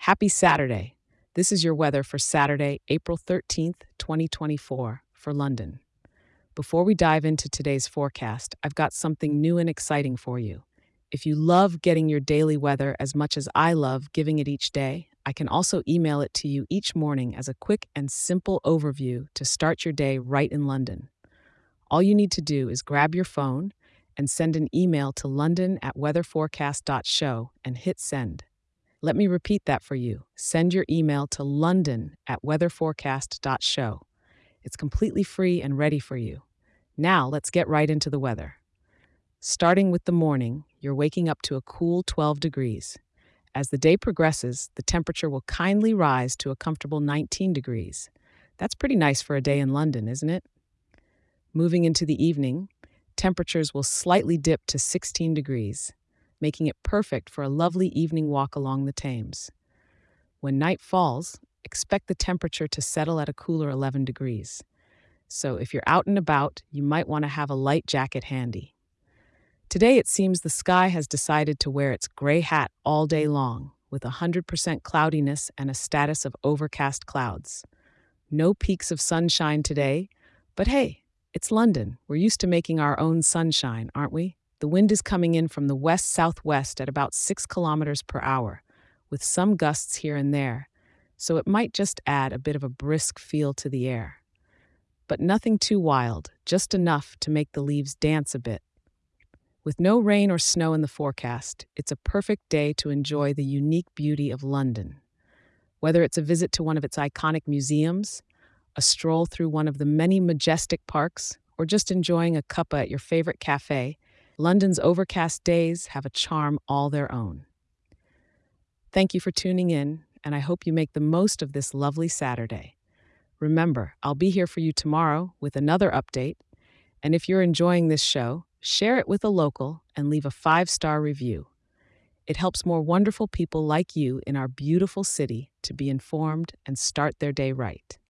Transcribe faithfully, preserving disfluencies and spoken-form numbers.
Happy Saturday. This is your weather for Saturday, April thirteenth, twenty twenty-four, for London. Before we dive into today's forecast, I've got something new and exciting for you. If you love getting your daily weather as much as I love giving it each day, I can also email it to you each morning as a quick and simple overview to start your day right in London. All you need to do is grab your phone and send an email to london at weatherforecast dot show and hit send. Let me repeat that for you. Send your email to london at weatherforecast dot show. It's completely free and ready for you. Now let's get right into the weather. Starting with the morning, you're waking up to a cool twelve degrees. As the day progresses, the temperature will kindly rise to a comfortable nineteen degrees. That's pretty nice for a day in London, isn't it? Moving into the evening, temperatures will slightly dip to sixteen degrees, making it perfect for a lovely evening walk along the Thames. When night falls, expect the temperature to settle at a cooler eleven degrees. So if you're out and about, you might want to have a light jacket handy. Today it seems the sky has decided to wear its gray hat all day long, with one hundred percent cloudiness and a status of overcast clouds. No peaks of sunshine today, but hey, it's London. We're used to making our own sunshine, aren't we? The wind is coming in from the west-southwest at about six kilometers per hour, with some gusts here and there, so it might just add a bit of a brisk feel to the air. But nothing too wild, just enough to make the leaves dance a bit. With no rain or snow in the forecast, it's a perfect day to enjoy the unique beauty of London. Whether it's a visit to one of its iconic museums, a stroll through one of the many majestic parks, or just enjoying a cuppa at your favorite cafe, London's overcast days have a charm all their own. Thank you for tuning in, and I hope you make the most of this lovely Saturday. Remember, I'll be here for you tomorrow with another update, and if you're enjoying this show, share it with a local and leave a five-star review. It helps more wonderful people like you in our beautiful city to be informed and start their day right.